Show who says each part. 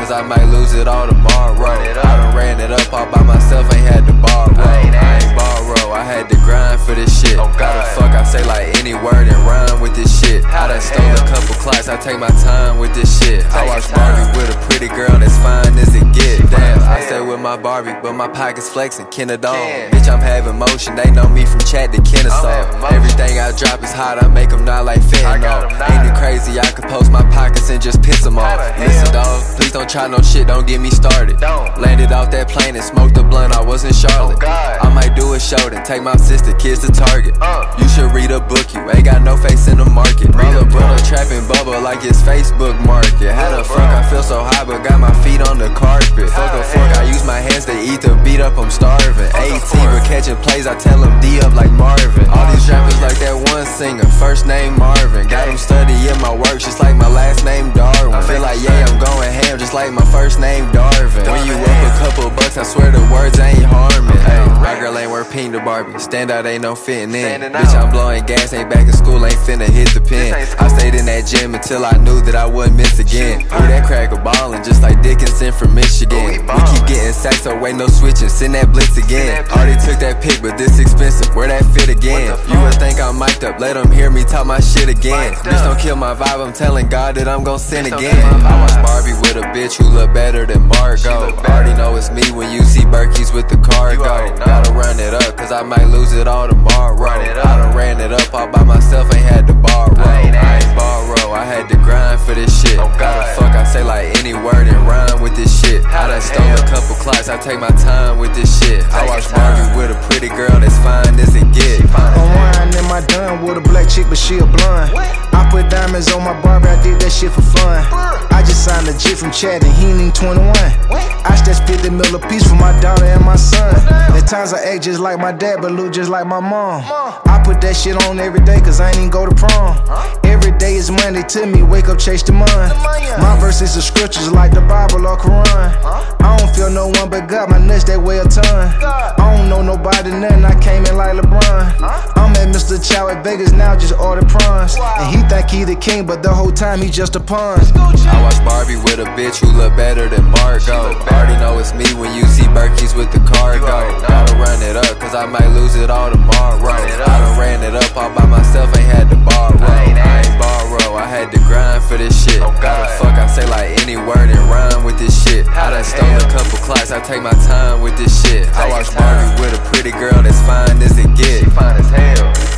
Speaker 1: cause I might lose it all tomorrow. I done ran it up all by myself, ain't had to borrow. I ain't borrow, I had to grind for this shit. How the fuck I say like any word and rhyme with this shit? I done stole a couple clocks, I take my time with this shit. I watch Barbie with a pretty girl that's fine as it get. Damn, I stay with my Barbie, but my pockets flexing, Kennedawn. Bitch, I'm having motion, they know me from chat to Kennesaw. Everything I drop is hot, I make them not like fentanyl. Ain't it crazy, I could post my pockets and just piss them off. Listen dawg, please don't try no shit, don't get me started. Landed off that plane and smoked a blunt, I was in Charlotte. I might do a show, then take my sister kids to Target. You should read a book, you ain't got no face in the market. My little brother trapping bubble like his Facebook market. How the fuck I feel so high but got my feet on the carpet? Fuck a fork, I use my hands to eat the beat up, I'm starving. 18 but catching plays, I tell them D up like Marvin. All these rappers like that one singer, first name Marvin. Got them studying my work just like my last name Darwin. Feel like yeah, I'm going ham just like my first name Darvin. When you up a couple bucks, I swear the words ain't harming. Hey, my girl ain't worth pink to Barbie, stand out ain't no fitting in. Bitch, I'm blowing gas, ain't back in school, ain't finna hit the pen. I stayed in that gym until I knew that I wouldn't miss again. Who that cracker ballin' just like Dickinson from Michigan. We keep getting sacked, so wait no switching, send that blitz again. Already took that pick, but this expensive, where that fit again? You would think I'm mic'd up, let them hear me talk my shit again. Bitch, don't kill my vibe, I'm telling God that I'm gon' sin again. I watch Barbie with a bitch who look better than Margot. Already know it's me when you see Berkeys with the cargo. Gotta run it up, cause I might lose it all tomorrow. I done ran it up all by myself, ain't had to borrow. I ain't borrow, I had to grind for this shit. How the fuck I say like any word and rhyme with this shit? I done stole a couple clocks, I take my time with this shit. I watch Barbie with a pretty girl that's fine as it get.
Speaker 2: I'm wine in my dun with a black chick, but she a blonde. I put diamonds on my Barbie, I did that shit for fun. I just signed a jit from Chad and he ain't even 21. I stashed 50 mil a piece for my daughter and my son. At times I act just like my dad, but look just like my mom. I put that shit on every day, cause I ain't even go to prom. Every day is Monday to me, wake up, chase the money. My verses are scriptures like the Bible or Quran. I don't feel no one but God, my nuts that weigh a ton. I don't know nobody, nothing, I came in like LeBron. I'm at Mr. Chow at Vegas now, just order prawns. And he think he the king, but the whole time he just a pawn.
Speaker 1: I watch Barbie with a bitch who look better than Margot. Already know it's me when you see Berkeys with the cargo. Gotta run it up, cause I might lose it all tomorrow. I done ran it up all by myself, ain't had to borrow. I ain't borrow, I had to grind for this shit. How the fuck I say like any word and rhyme with this shit? I done stole a couple clocks, I take my time with this shit. I watch Barbie with a pretty girl that's fine as it get. Fine as hell.